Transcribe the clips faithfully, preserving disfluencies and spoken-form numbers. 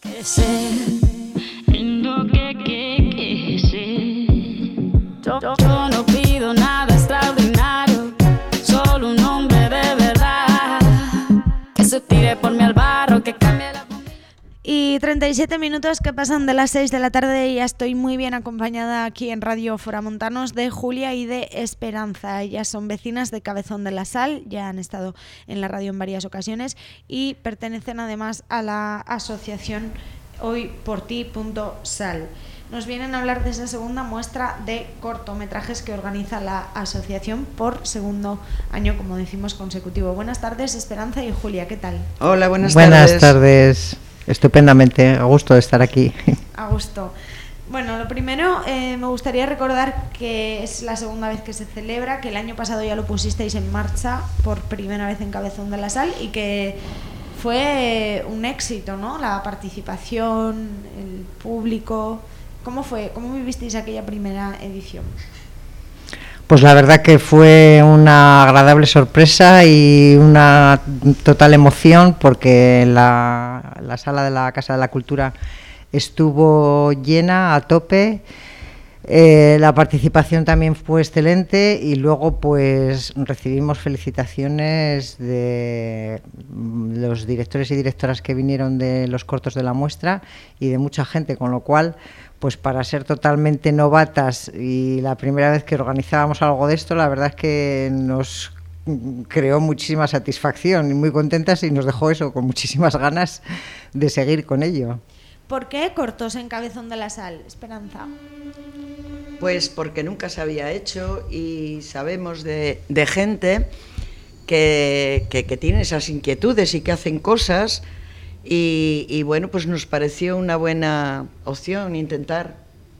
que ser, en lo que, que, que ser. Yo, yo, yo no pido nada extraordinario, solo un hombre de verdad, que se tire por mí al barro, que cambie la... Y treinta y siete minutos que pasan de las seis de la tarde y ya estoy muy bien acompañada aquí en Radio Foramontanos de Julia y de Esperanza. Ellas son vecinas de Cabezón de la Sal, ya han estado en la radio en varias ocasiones y pertenecen además a la asociación hoy por ti punto sal. Nos vienen a hablar de esa segunda muestra de cortometrajes que organiza la asociación por segundo año, como decimos, consecutivo. Buenas tardes, Esperanza y Julia, ¿qué tal? Hola, buenas, buenas tardes. Buenas tardes. Estupendamente, a gusto de estar aquí. A gusto. Bueno, lo primero, eh, me gustaría recordar que es la segunda vez que se celebra, que el año pasado ya lo pusisteis en marcha por primera vez en Cabezón de la Sal y que fue un éxito, ¿no? La participación, el público. ¿Cómo fue? ¿Cómo vivisteis aquella primera edición? Pues la verdad que fue una agradable sorpresa y una total emoción porque la, la sala de la Casa de la Cultura estuvo llena a tope, eh, la participación también fue excelente y luego pues recibimos felicitaciones de los directores y directoras que vinieron de los cortos de la muestra y de mucha gente, con lo cual pues para ser totalmente novatas y la primera vez que organizábamos algo de esto, la verdad es que nos creó muchísima satisfacción y muy contentas y nos dejó eso, con muchísimas ganas de seguir con ello. ¿Por qué cortos en Cabezón de la Sal, Esperanza? Pues porque nunca se había hecho y sabemos de, de gente que, que, que tiene esas inquietudes y que hacen cosas. Y, y bueno, pues nos pareció una buena opción intentar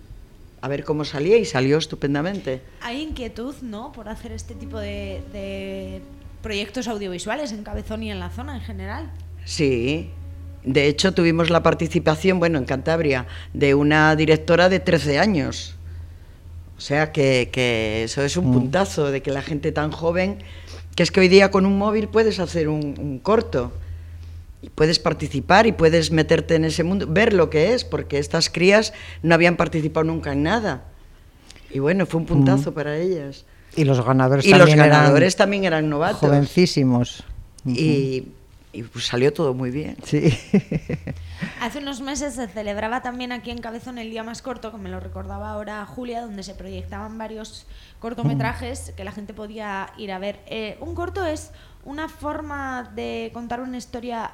a ver cómo salía y salió estupendamente. Hay inquietud, ¿no?, por hacer este tipo de, de proyectos audiovisuales en Cabezón y en la zona en general. Sí, de hecho tuvimos la participación, bueno, en Cantabria, de una directora de trece años. O sea que, que eso es un mm. puntazo de que la gente tan joven, que es que hoy día con un móvil puedes hacer un, un corto. Y puedes participar y puedes meterte en ese mundo, ver lo que es, porque estas crías no habían participado nunca en nada. Y bueno, fue un puntazo mm. para ellas. Y los ganadores, y también, los ganadores eran también eran novatos. Jovencísimos. Y, y pues salió todo muy bien. Sí. Hace unos meses se celebraba también aquí en Cabezón el día más corto, que me lo recordaba ahora Julia, donde se proyectaban varios cortometrajes mm. que la gente podía ir a ver. Eh, un corto es una forma de contar una historia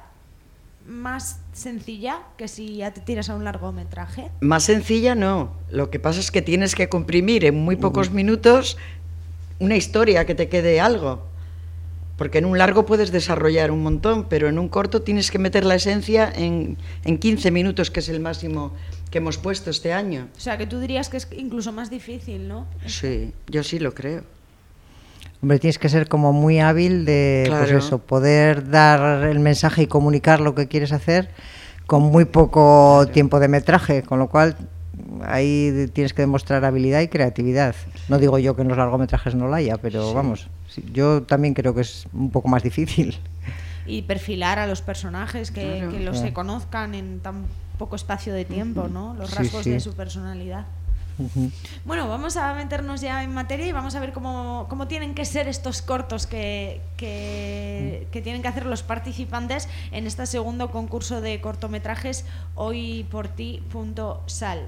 más sencilla que si ya te tiras a un largometraje. Más sencilla no, lo que pasa es que tienes que comprimir en muy pocos minutos una historia que te quede algo, porque en un largo puedes desarrollar un montón, pero en un corto tienes que meter la esencia en, en quince minutos, que es el máximo que hemos puesto este año. O sea, que tú dirías que es incluso más difícil, ¿no? Sí, yo sí lo creo. Hombre, tienes que ser como muy hábil de claro. pues eso, poder dar el mensaje y comunicar lo que quieres hacer con muy poco claro. tiempo de metraje, con lo cual ahí tienes que demostrar habilidad y creatividad. No digo yo que en los largometrajes no la haya, pero sí. vamos, sí, yo también creo que es un poco más difícil. Y perfilar a los personajes, que, claro. que los claro. se conozcan en tan poco espacio de tiempo, ¿no? Los rasgos sí, sí. de su personalidad. Uh-huh. Bueno, vamos a meternos ya en materia y vamos a ver cómo, cómo tienen que ser estos cortos que, que, que tienen que hacer los participantes en este segundo concurso de cortometrajes hoy por ti punto sal.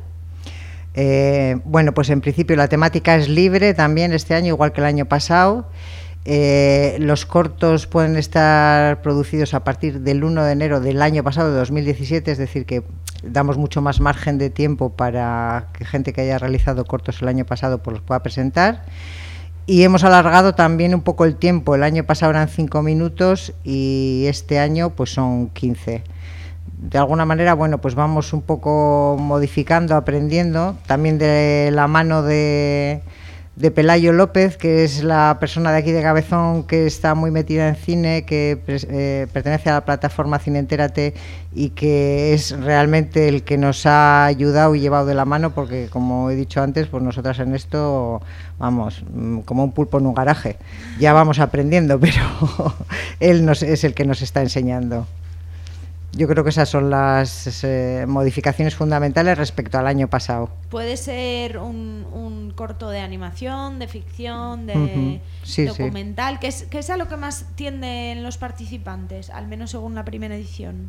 Eh, bueno, pues en principio la temática es libre también este año, igual que el año pasado. Eh, los cortos pueden estar producidos a partir del uno de enero del año pasado, de dos mil diecisiete, es decir, que damos mucho más margen de tiempo para que gente que haya realizado cortos el año pasado pues los pueda presentar. Y hemos alargado también un poco el tiempo. El año pasado eran cinco minutos y este año pues son quince. De alguna manera, bueno, pues vamos un poco modificando, aprendiendo, también de la mano de, de Pelayo López, que es la persona de aquí de Cabezón que está muy metida en cine, que eh, pertenece a la plataforma Cine Entérate y que es realmente el que nos ha ayudado y llevado de la mano, porque como he dicho antes, pues nosotras en esto vamos como un pulpo en un garaje, ya vamos aprendiendo, pero él nos, es el que nos está enseñando. Yo creo que esas son las eh, modificaciones fundamentales respecto al año pasado. Puede ser un, un corto de animación, de ficción, de uh-huh. sí, documental, sí. que es, que es a lo que más tienden los participantes, al menos según la primera edición.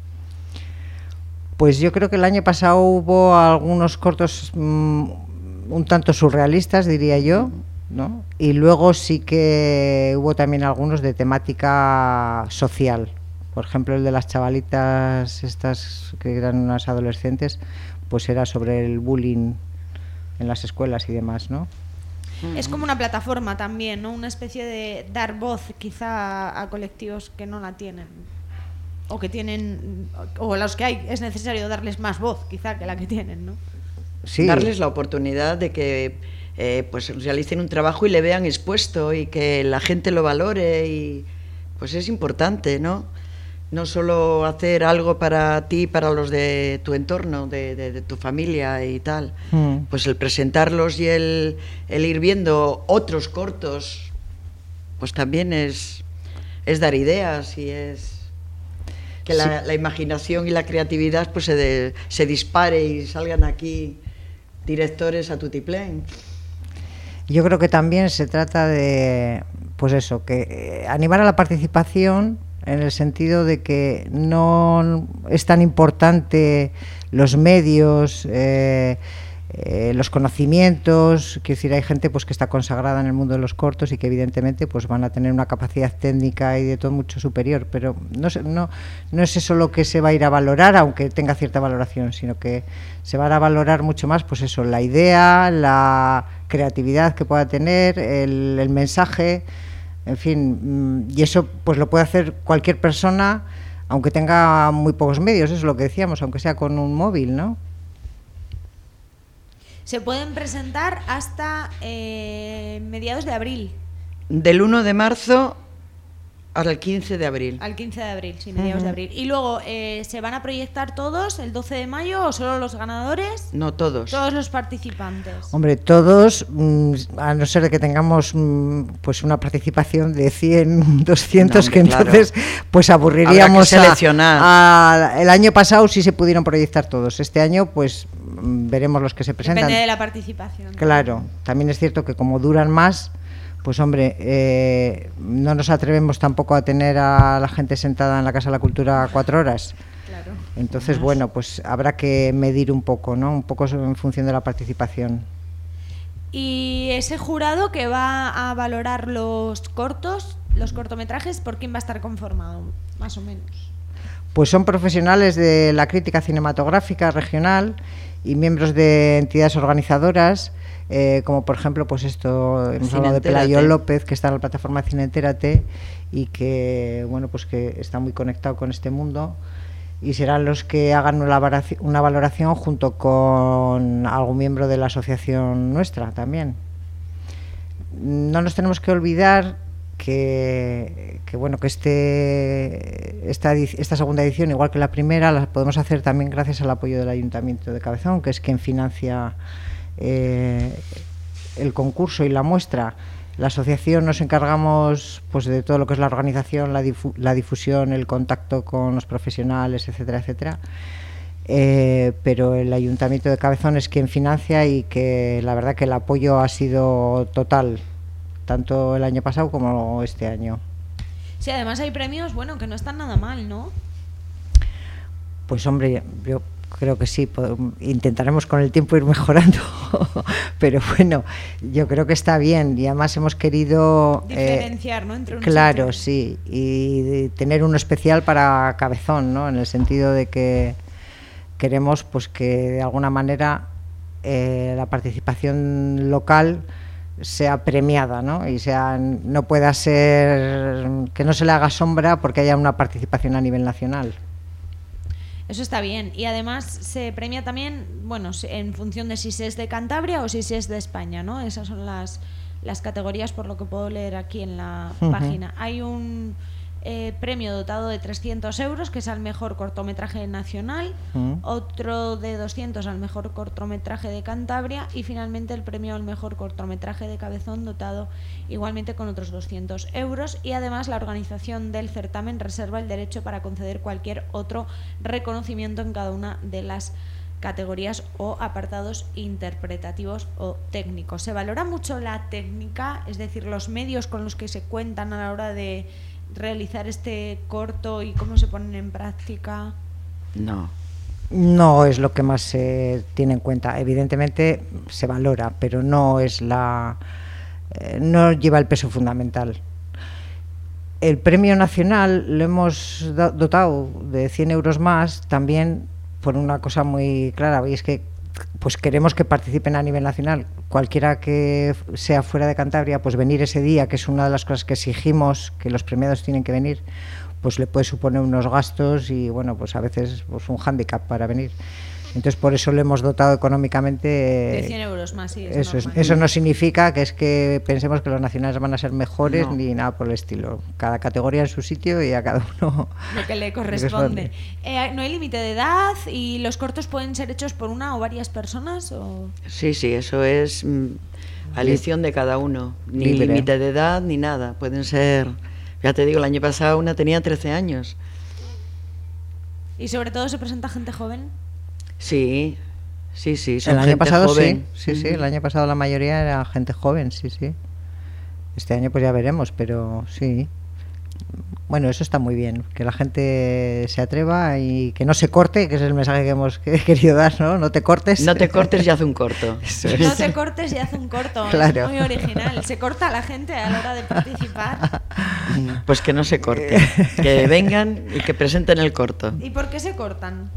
Pues yo creo que el año pasado hubo algunos cortos mmm, un tanto surrealistas, diría yo, ¿no? Y luego sí que hubo también algunos de temática social. Por ejemplo, el de las chavalitas estas que eran unas adolescentes, pues era sobre el bullying en las escuelas y demás, ¿no? Es como una plataforma también, ¿no? Una especie de dar voz quizá a, a colectivos que no la tienen. O que tienen, o a los que hay es necesario darles más voz quizá que la que tienen, ¿no? Sí. Darles la oportunidad de que eh, pues realicen un trabajo y le vean expuesto y que la gente lo valore, y pues es importante, ¿no? No solo hacer algo para ti, para los de tu entorno, de, de, de tu familia y tal, mm. pues el presentarlos y el, el ir viendo otros cortos, pues también es, es dar ideas y es que sí. la, la imaginación y la creatividad pues se, de, se dispare y salgan aquí directores a tutiplén. Yo creo que también se trata de, pues eso, que eh, animar a la participación, en el sentido de que no es tan importante los medios, eh, eh, los conocimientos. Quiero decir, hay gente pues que está consagrada en el mundo de los cortos y que evidentemente pues van a tener una capacidad técnica y de todo mucho superior, pero no, no, no es eso lo que se va a ir a valorar, aunque tenga cierta valoración, sino que se va a valorar mucho más pues eso, la idea, la creatividad que pueda tener, el, el mensaje. En fin, y eso pues lo puede hacer cualquier persona, aunque tenga muy pocos medios, eso es lo que decíamos, aunque sea con un móvil, ¿no? Se pueden presentar hasta eh, mediados de abril. Del uno de marzo al quince de abril. Al quince de abril, sí, mediados uh-huh. de abril. Y luego, eh, ¿se van a proyectar todos el doce de mayo o solo los ganadores? No, todos. Todos los participantes. Hombre, todos, mmm, a no ser de que tengamos mmm, pues una participación de cien, doscientos, no, que entonces claro. pues aburriríamos Habrá que seleccionar. A, a, el año pasado sí se pudieron proyectar todos. Este año pues veremos los que se presentan. Depende de la participación. Claro, también es cierto que como duran más, pues hombre, eh, no nos atrevemos tampoco a tener a la gente sentada en la Casa de la Cultura cuatro horas. Claro. Entonces, bueno, pues habrá que medir un poco, ¿no? Un poco en función de la participación. Y ese jurado que va a valorar los cortos, los cortometrajes, ¿por quién va a estar conformado, más o menos? Pues son profesionales de la crítica cinematográfica regional y miembros de entidades organizadoras, Eh, como por ejemplo pues esto hemos Cine hablado de Entérate. Pelayo López, que está en la plataforma Cine Entérate y que bueno pues que está muy conectado con este mundo, y serán los que hagan una valoración, una valoración junto con algún miembro de la asociación nuestra también. No nos tenemos que olvidar que, que bueno que este esta, esta segunda edición, igual que la primera, la podemos hacer también gracias al apoyo del Ayuntamiento de Cabezón, que es quien financia Eh, el concurso y la muestra. La asociación nos encargamos pues de todo lo que es la organización, la, difu la difusión, el contacto con los profesionales, etcétera, etcétera. Eh, pero el Ayuntamiento de Cabezón es quien financia, y que la verdad que el apoyo ha sido total, tanto el año pasado como este año. Sí, además hay premios, bueno, que no están nada mal, ¿no? Pues hombre, yo creo que sí, intentaremos con el tiempo ir mejorando, pero bueno, yo creo que está bien, y además hemos querido diferenciar, eh, ¿no? Entre unos claro, sí, y tener uno especial para Cabezón, ¿no? En el sentido de que queremos pues que de alguna manera eh, la participación local sea premiada, ¿no? Y sea, no pueda ser que no se le haga sombra porque haya una participación a nivel nacional. Eso está bien, y además se premia también, bueno, en función de si se es de Cantabria o si se es de España, ¿no? Esas son las, las categorías, por lo que puedo leer aquí en la uh-huh. página. Hay un eh, premio dotado de trescientos euros, que es al mejor cortometraje nacional, mm. otro de doscientos al mejor cortometraje de Cantabria y finalmente el premio al mejor cortometraje de Cabezón, dotado igualmente con otros doscientos euros. Y además la organización del certamen reserva el derecho para conceder cualquier otro reconocimiento en cada una de las categorías o apartados interpretativos o técnicos. Se valora mucho la técnica, es decir, los medios con los que se cuentan a la hora de realizar este corto y cómo se ponen en práctica. No. No es lo que más se tiene en cuenta. Evidentemente se valora, pero no es la eh, no lleva el peso fundamental. El premio nacional lo hemos dotado de cien euros más también por una cosa muy clara, y es que pues queremos que participen a nivel nacional. Cualquiera que sea fuera de Cantabria, pues venir ese día, que es una de las cosas que exigimos, que los premiados tienen que venir, pues le puede suponer unos gastos y bueno, pues a veces pues un hándicap para venir. Entonces por eso le hemos dotado económicamente de cien euros más, sí, es eso, es, eso no significa que es que pensemos que los nacionales van a ser mejores, no, ni nada por el estilo. Cada categoría en su sitio y a cada uno lo que le corresponde. Eh, ¿No hay límite de edad y los cortos pueden ser hechos por una o varias personas? O... Sí, sí, eso es mm, a elección de cada uno. Ni límite de edad ni nada. Pueden ser, ya te digo, el año pasado una tenía trece años. ¿Y sobre todo se presenta gente joven? Sí, sí, sí. Son el año gente pasado joven. sí, sí, sí, el año pasado la mayoría era gente joven, sí, sí. Este año pues ya veremos, pero sí. Bueno, eso está muy bien, que la gente se atreva y que no se corte, que ese es el mensaje que hemos que he querido dar, ¿no? No te cortes. No te cortes y haz un corto. Eso es. No te cortes y haz un corto, claro. Es muy original. Se corta a la gente a la hora de participar. Pues que no se corte, que vengan y que presenten el corto. ¿Y por qué se cortan?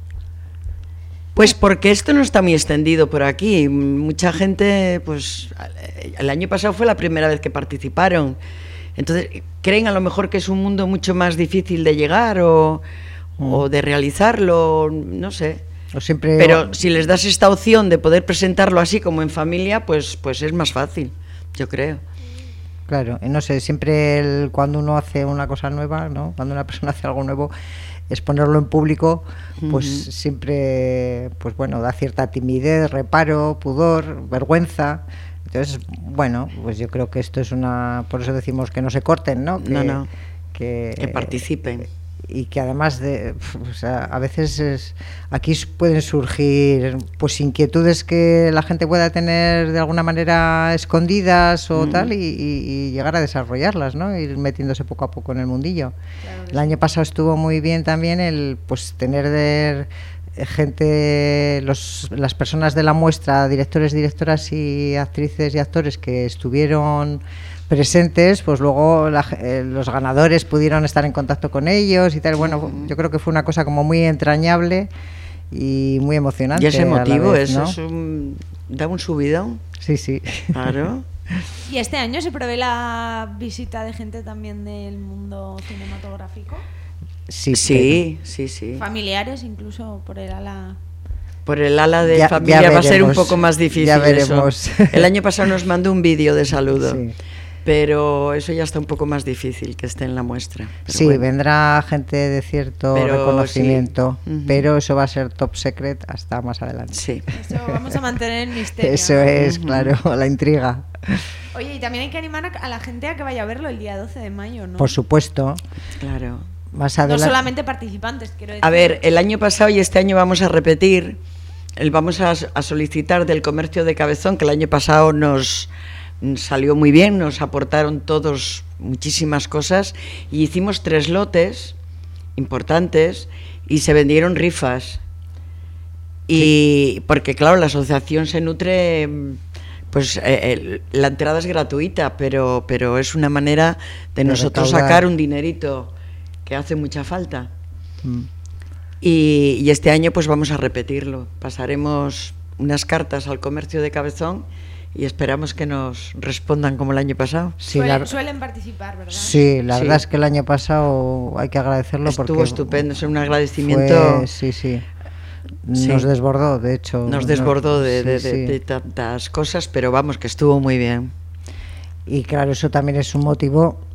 Pues porque esto no está muy extendido por aquí. Mucha gente, pues el año pasado fue la primera vez que participaron. Entonces, creen a lo mejor que es un mundo mucho más difícil de llegar o, mm. o de realizarlo, no sé. O siempre... Pero si les das esta opción de poder presentarlo así como en familia, pues, pues es más fácil, yo creo. Claro, no sé, siempre el, cuando uno hace una cosa nueva, ¿no? Cuando una persona hace algo nuevo, exponerlo en público, pues uh-huh. siempre, pues bueno, da cierta timidez, reparo, pudor, vergüenza. Entonces, bueno, pues yo creo que esto es una, por eso decimos que no se corten, ¿no? Que, no, no. Que, que participen. Y que además de, o sea, a veces es, aquí pueden surgir pues inquietudes que la gente pueda tener de alguna manera escondidas o mm. tal y, y, y llegar a desarrollarlas, ¿no? Ir metiéndose poco a poco en el mundillo. Claro, el año pasado estuvo muy bien también el pues tener de gente, los, las personas de la muestra, directores, directoras y actrices y actores que estuvieron presentes, pues luego la, eh, los ganadores pudieron estar en contacto con ellos y tal. Bueno, yo creo que fue una cosa como muy entrañable y muy emocionante. Y ese motivo, vez, eso ¿no? es un, da un subidón. Sí, sí. Claro. ¿Y este año se prevé la visita de gente también del mundo cinematográfico? Sí, sí, sí, sí. Familiares, incluso por el ala... Por el ala de ya, familia ya va a ser un poco más difícil. Ya veremos. Eso. El año pasado nos mandó un vídeo de saludo. Sí. Pero eso ya está un poco más difícil que esté en la muestra. Pero sí, bueno. Vendrá gente de cierto pero, reconocimiento, sí. uh-huh. pero eso va a ser top secret hasta más adelante. Sí. Eso vamos a mantener el misterio. Eso ¿no? es, uh-huh. claro, la intriga. Oye, y también hay que animar a la gente a que vaya a verlo el día doce de mayo, ¿no? Por supuesto. Claro. Más adelante. No solamente participantes, quiero decir. A ver, el año pasado y este año vamos a repetir, el vamos a, a solicitar del comercio de Cabezón, que el año pasado nos... salió muy bien, nos aportaron todos muchísimas cosas y hicimos tres lotes importantes y se vendieron rifas. Y sí. Porque claro, la asociación se nutre, pues eh, eh, la entrada es gratuita, pero, pero es una manera de, de nosotros recaudar. Sacar un dinerito que hace mucha falta. Mm. Y, y este año pues vamos a repetirlo. Pasaremos unas cartas al comercio de Cabezón y esperamos que nos respondan como el año pasado. Sí, suelen, la... suelen participar, ¿verdad? Sí, la sí. verdad es que el año pasado hay que agradecerlo. Estuvo porque estupendo, es un agradecimiento. Fue, sí, sí. Nos sí. desbordó, de hecho. Nos desbordó no, de, sí, de, sí. de, de tantas cosas, pero vamos, que estuvo muy bien. Y claro, eso también es un motivo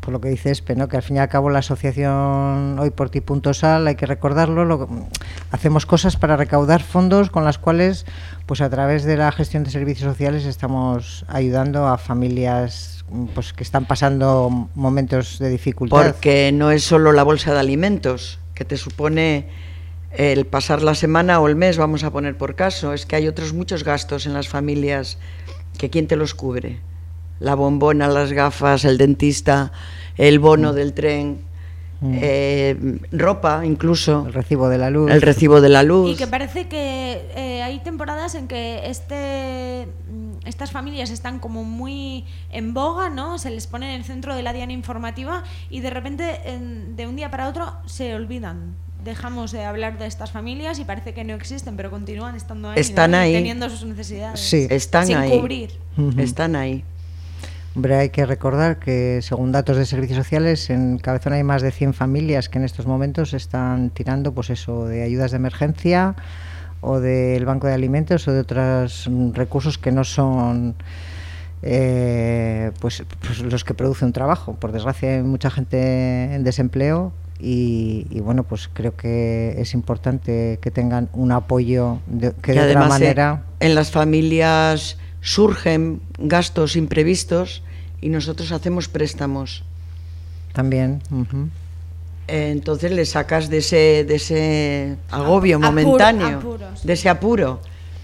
por lo que dice Espe, ¿no? Que al fin y al cabo la asociación Hoy por Ti punto sal, hay que recordarlo, lo, hacemos cosas para recaudar fondos con las cuales, pues a través de la gestión de servicios sociales, estamos ayudando a familias pues que están pasando momentos de dificultad. Porque no es solo la bolsa de alimentos, que te supone el pasar la semana o el mes, vamos a poner por caso, es que hay otros muchos gastos en las familias que ¿quién te los cubre? La bombona, las gafas, el dentista, el bono mm. del tren, mm. eh, ropa incluso. El recibo de la luz. El recibo de la luz. Y que parece que eh, hay temporadas en que este, estas familias están como muy en boga, ¿no? Se les pone en el centro de la diana informativa y de repente, en, de un día para otro, se olvidan. Dejamos de hablar de estas familias y parece que no existen, pero continúan estando ahí, están ¿no? ahí. Teniendo sus necesidades. Sí, están sin ahí. cubrir. Uh-huh. Están ahí. Hombre, hay que recordar que según datos de servicios sociales, en Cabezón hay más de cien familias que en estos momentos están tirando, pues eso, de ayudas de emergencia o del banco de alimentos o de otros recursos que no son eh, pues, pues los que producen un trabajo. Por desgracia hay mucha gente en desempleo y, y bueno, pues creo que es importante que tengan un apoyo de, que de otra manera. Eh, en las familias surgen gastos imprevistos y nosotros hacemos préstamos. También. Uh-huh. Eh, entonces le sacas de ese, de ese agobio Apur, momentáneo, apuros. de ese apuro.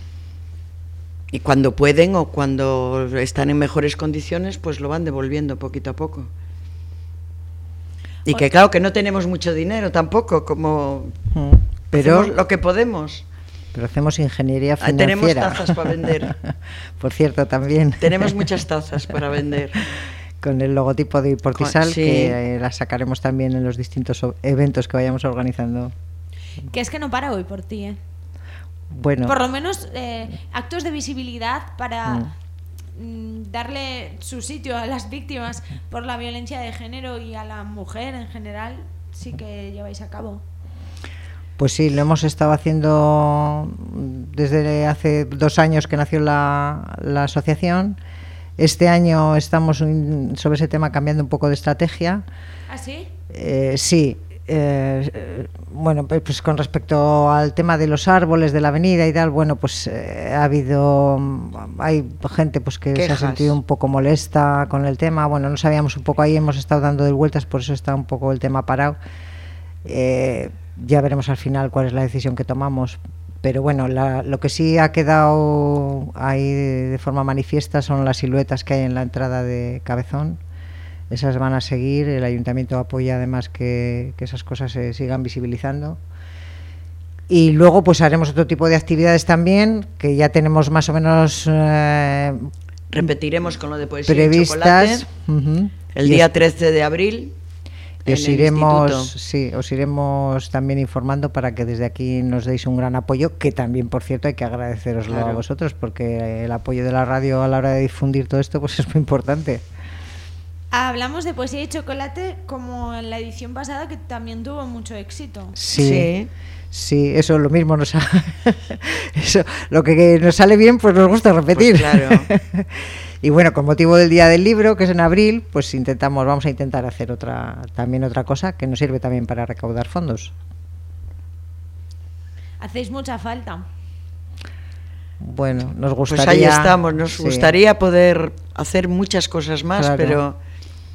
Y cuando pueden o cuando están en mejores condiciones, pues lo van devolviendo poquito a poco. Y que claro que no tenemos mucho dinero tampoco, como uh, pero hacemos lo que podemos. Pero hacemos ingeniería financiera. Tenemos tazas para vender. Por cierto, también. Tenemos muchas tazas para vender. Con el logotipo de Hoy por Ti Sal, sí. que eh, las sacaremos también en los distintos eventos que vayamos organizando. Que es que no para Hoy por Ti, ¿eh? Bueno. Por lo menos eh, actos de visibilidad para mm. darle su sitio a las víctimas por la violencia de género y a la mujer en general, sí que lleváis a cabo. Pues sí, lo hemos estado haciendo desde hace dos años que nació la, la asociación. Este año estamos sobre ese tema cambiando un poco de estrategia. ¿Ah, sí? Eh, sí. Eh, bueno, pues con respecto al tema de los árboles de la avenida y tal, bueno, pues eh, ha habido, hay gente pues que Quejas. se ha sentido un poco molesta con el tema. Bueno, no sabíamos un poco ahí, hemos estado dando de vueltas, por eso está un poco el tema parado. Eh, ya veremos al final cuál es la decisión que tomamos, pero bueno, la, lo que sí ha quedado ahí de, de forma manifiesta son las siluetas que hay en la entrada de Cabezón. Esas van a seguir, el ayuntamiento apoya además que, que esas cosas se sigan visibilizando. Y luego pues haremos otro tipo de actividades también, que ya tenemos más o menos eh, repetiremos con lo de poesía previstas, y chocolate uh-huh. el día trece de abril. Y os iremos, sí, os iremos también informando para que desde aquí nos deis un gran apoyo, que también, por cierto, hay que agradeceroslo claro. a vosotros, porque el apoyo de la radio a la hora de difundir todo esto pues es muy importante. Hablamos de poesía y chocolate como en la edición pasada, que también tuvo mucho éxito. Sí, sí, sí, eso lo mismo nos ha eso, lo que nos sale bien pues nos gusta repetir. Pues claro. Y bueno, con motivo del Día del Libro, que es en abril, pues intentamos, vamos a intentar hacer otra, también otra cosa que nos sirve también para recaudar fondos. Hacéis mucha falta. Bueno, nos gustaría... Pues ahí estamos, nos sí. gustaría poder hacer muchas cosas más, claro. pero...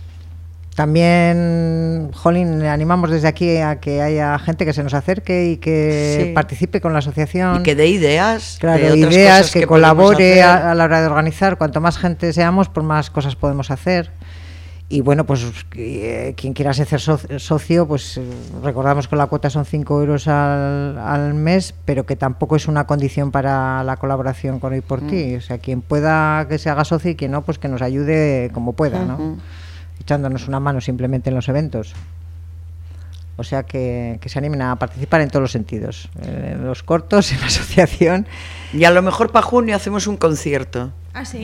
También, Jolín, animamos desde aquí a que haya gente que se nos acerque y que sí. participe con la asociación. Y que dé ideas. Claro, de otras ideas, cosas que, que colabore a, a la hora de organizar. Cuanto más gente seamos, pues más cosas podemos hacer. Y bueno, pues eh, quien quiera ser socio, pues eh, recordamos que la cuota son cinco euros al, al mes, pero que tampoco es una condición para la colaboración con Hoy por mm. Ti. O sea, quien pueda que se haga socio y quien no, pues que nos ayude como pueda, ¿no? Uh-huh. Echándonos una mano simplemente en los eventos. O sea que, que se animen a participar en todos los sentidos, en los cortos, en la asociación. Y a lo mejor para junio hacemos un concierto. ¿Ah, sí?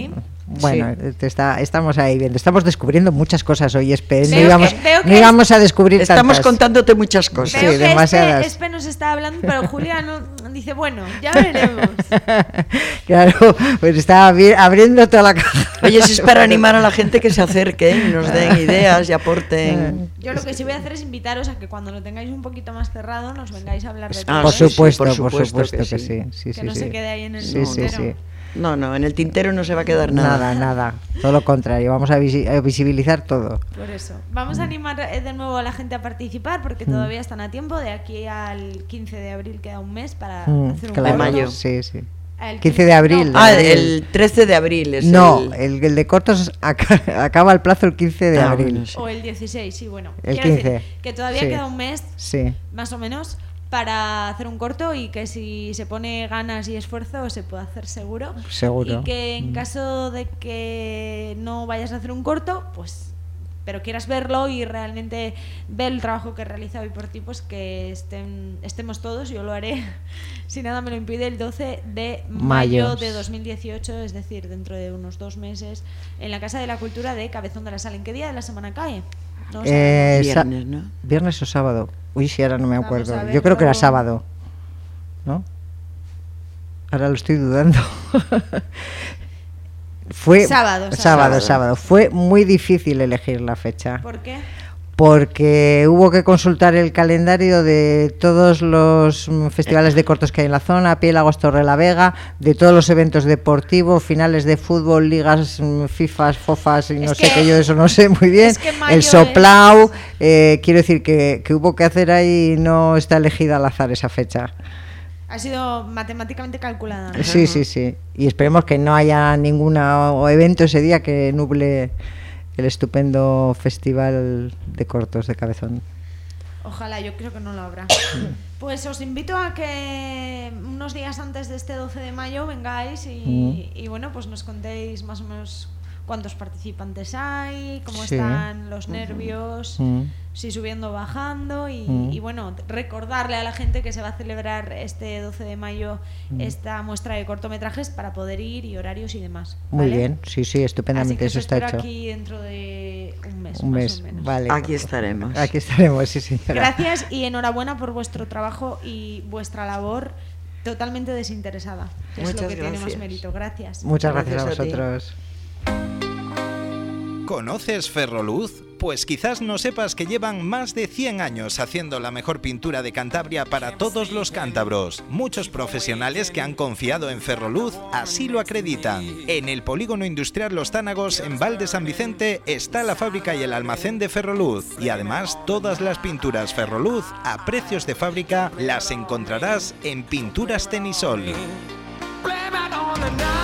Bueno, Sí. te está, estamos ahí viendo, estamos descubriendo muchas cosas hoy, Espe. No Veo íbamos, que- veo no que íbamos a descubrir Estamos tantas. contándote muchas cosas. Sí, Veo que demasiadas. Espe, Espe nos está hablando, pero Julia no, dice, bueno, ya veremos. Claro, pues está abri- abriendo toda la caja. Oye, si es para animar a la gente que se acerquen y nos den ideas y aporten. Yo lo que sí voy a hacer es invitaros a que cuando lo tengáis un poquito más cerrado nos vengáis a hablar de Ah, todo. Por sí, sí, supuesto, por por supuesto supuesto que que sí. sí. sí, Que sí, no sí. se quede ahí en el Sí, sí, tintero. sí. No, no, en el tintero no se va a quedar nada. Nada, nada. Todo lo contrario, vamos a, visi- a visibilizar todo. Por eso. Vamos a animar eh, de nuevo a la gente a participar porque todavía están a tiempo. De aquí al quince de abril queda un mes para Mm, hacer un claro, De mayo. Sí, sí. El quince de abril. no, Ah, de el trece de abril es No, el... el, el de cortos aca- acaba el plazo el quince de Ah, abril. bueno, sí. O el dieciséis, sí, bueno. El Quiero quince. decir que todavía Sí. queda un mes, Sí. más o menos, para hacer un corto y que si se pone ganas y esfuerzo se puede hacer seguro. Seguro. Y que en Mm. caso de que no vayas a hacer un corto, pues pero quieras verlo y realmente ver el trabajo que he realizado y por ti, pues que estén, estemos todos, yo lo haré, si nada me lo impide, el doce de mayo, Mayo. de dos mil dieciocho, es decir, dentro de unos dos meses, en la Casa de la Cultura de Cabezón de la Sal. ¿En qué día de la semana cae? No lo Eh, sabemos. sa- Viernes, ¿no? Viernes o sábado. Uy, sí, ahora no me Vamos acuerdo. a Yo creo que era verlo. sábado. ¿No? Ahora lo estoy dudando. Fue Sábado, sábado, sábado. sábado. Fue muy difícil elegir la fecha. ¿Por qué? Porque hubo que consultar el calendario de todos los mm, festivales de cortos que hay en la zona, Piélagos, Torrelavega, de todos los eventos deportivos, finales de fútbol, ligas, mm, FIFAs, FOFAs, y no Es sé que- qué, yo de eso no sé muy bien. es que mayo El Soplau, eh, quiero decir que, que hubo que hacer ahí, no está elegida al azar esa fecha. Ha sido matemáticamente calculada, ¿no? Sí, sí, sí. Y esperemos que no haya ningún evento ese día que nuble el estupendo festival de cortos de Cabezón. Ojalá, yo creo que no lo habrá. Pues os invito a que unos días antes de este doce de mayo vengáis y, y bueno, pues nos contéis más o menos cuántos participantes hay, cómo Sí. están los nervios, Mm. si subiendo o bajando y, Mm. y bueno, recordarle a la gente que se va a celebrar este doce de mayo esta muestra de cortometrajes para poder ir y horarios y demás. Muy ¿vale? bien, sí, sí, Así estupendamente, que os eso está espero hecho. aquí dentro de un mes. Un más mes, o menos. vale. Aquí estaremos. Aquí estaremos, sí, señora. Gracias y enhorabuena por vuestro trabajo y vuestra labor totalmente desinteresada. que es lo Muchas que tiene más gracias. mérito. Gracias. Muchas gracias, Gracias a a ti. vosotros. ¿Conoces Ferroluz? Pues quizás no sepas que llevan más de cien años haciendo la mejor pintura de Cantabria para todos los cántabros. Muchos profesionales que han confiado en Ferroluz así lo acreditan. En el Polígono Industrial Los Tánagos, en Val de San Vicente, está la fábrica y el almacén de Ferroluz. Y además, todas las pinturas Ferroluz a precios de fábrica las encontrarás en Pinturas Tenisol. Blame it on the night.